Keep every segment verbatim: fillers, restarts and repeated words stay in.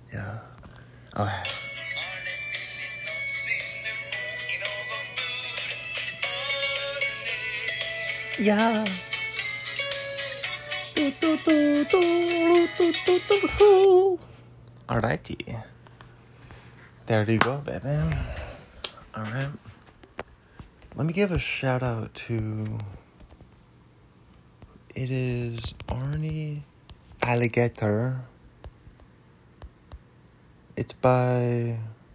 Yeah. Oh. Yeah. Do, do, do, do, do, do, do, do. Alrighty. There you go, baby. Alright. Let me give a shout out to... It is Arnie Alligator. It's by...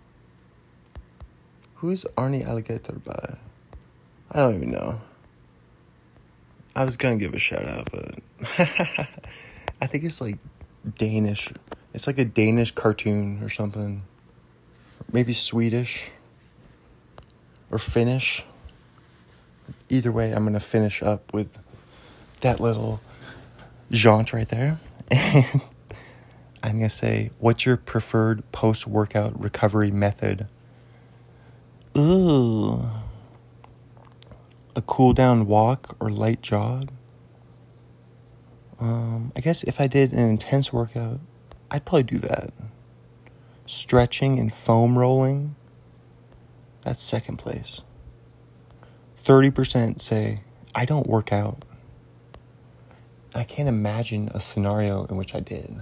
Who's Arnie Alligator by? I don't even know. I was gonna give a shout out, but... I think it's like Danish. It's like a Danish cartoon or something. Maybe Swedish. Or Finnish. Either way, I'm gonna finish up with that little jaunt right there. And I'm going to say, what's your preferred post-workout recovery method? Ooh. A cool-down walk or light jog? Um, I guess if I did an intense workout, I'd probably do that. Stretching and foam rolling? That's second place. thirty percent say, I don't work out. I can't imagine a scenario in which I did.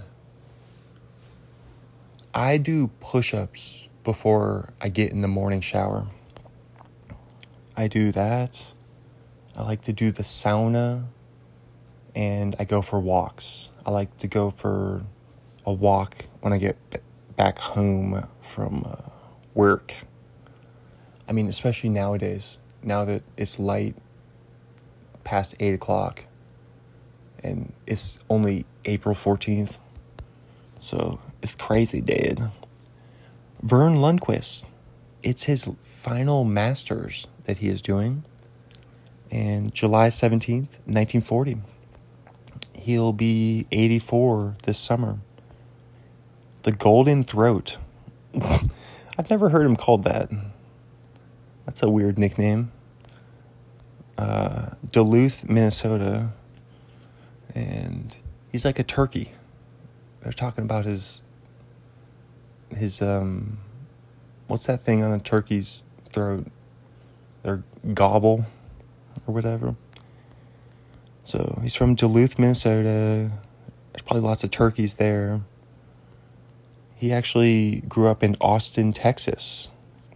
I do push-ups before I get in the morning shower. I do that. I like to do the sauna. And I go for walks. I like to go for a walk when I get b- back home from uh, work. I mean, especially nowadays. Now that it's light past eight o'clock. And it's only April fourteenth. So it's crazy, dude. Vern Lundquist. It's his final Masters that he is doing. And July seventeenth, nineteen forty. He'll be eighty-four this summer. The Golden Throat. I've never heard him called that. That's a weird nickname. Uh, Duluth, Minnesota. And he's like a turkey. They're talking about his, his, um, what's that thing on a turkey's throat? Their gobble or whatever. So he's from Duluth, Minnesota. There's probably lots of turkeys there. He actually grew up in Austin, Texas.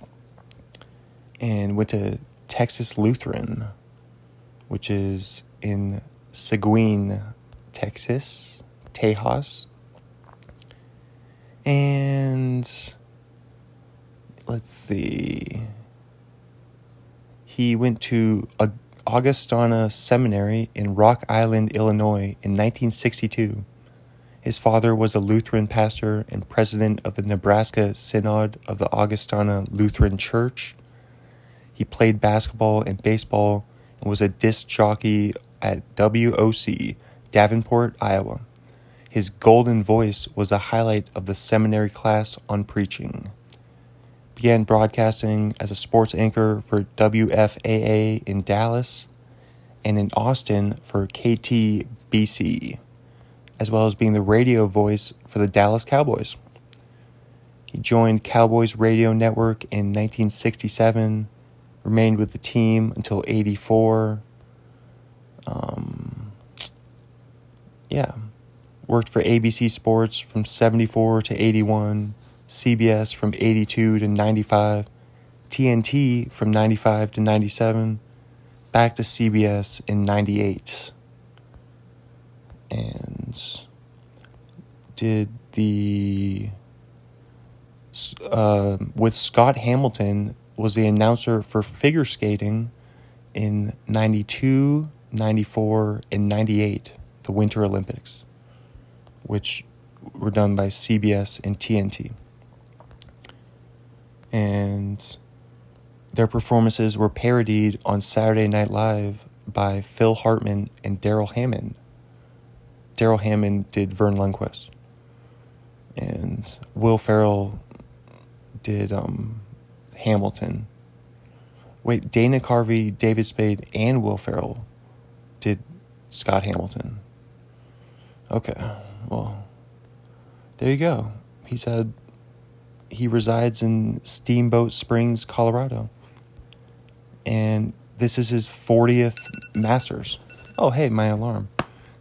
And went to Texas Lutheran, which is in Seguin, Texas, Tejas. And let's see. He went to Augustana Seminary in Rock Island, Illinois in nineteen sixty-two. His father was a Lutheran pastor and president of the Nebraska Synod of the Augustana Lutheran Church. He played basketball and baseball and was a disc jockey at W O C, Davenport, Iowa. His golden voice was a highlight of the seminary class on preaching. Began broadcasting as a sports anchor for W F A A in Dallas and in Austin for K T B C, as well as being the radio voice for the Dallas Cowboys. He joined Cowboys Radio Network in nineteen sixty-seven, remained with the team until eighty-four. Um, yeah, worked for A B C Sports from seventy-four to eighty-one, C B S from eighty-two to ninety-five, T N T from ninety-five to ninety-seven, back to C B S in ninety-eight. And did the, uh, with Scott Hamilton, was the announcer for figure skating in ninety-two, ninety-four, and ninety-eight, the Winter Olympics, which were done by C B S and T N T. And their performances were parodied on Saturday Night Live by Phil Hartman and Daryl Hammond. Daryl Hammond did Vern Lundquist. And Will Ferrell did um, Hamilton. Wait, Dana Carvey, David Spade, and Will Ferrell did Scott Hamilton. Okay, well, there you go. He said he resides in Steamboat Springs, Colorado. And this is his fortieth Masters. Oh, hey, my alarm.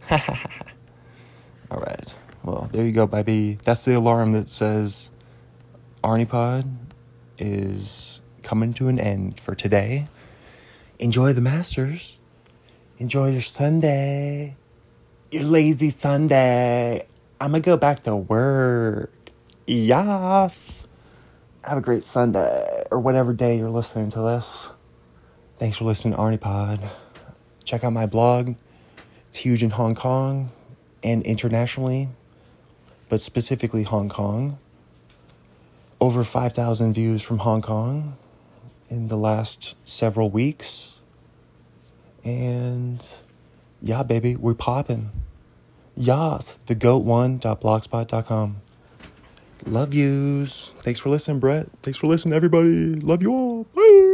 All right. Well, there you go, baby. That's the alarm that says ArniePod is coming to an end for today. Enjoy the Masters. Enjoy your Sunday. Your lazy Sunday. I'm going to go back to work. Yes. Have a great Sunday or whatever day you're listening to this. Thanks for listening to ArniePod. Check out my blog. It's huge in Hong Kong and internationally, but specifically Hong Kong. Over five thousand views from Hong Kong in the last several weeks. And yeah, baby, we're popping. Yas, the goat one dot blogspot dot com. Love yous. Thanks for listening, Brett. Thanks for listening, everybody. Love you all. Bye.